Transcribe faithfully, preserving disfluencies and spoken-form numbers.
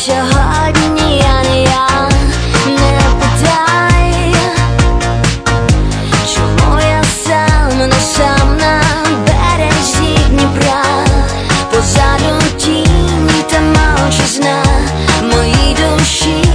сьогодні я не я, не питай, чому я сам, не сам на березі Дніпра, позаду тіні та мовчазна моїй душі.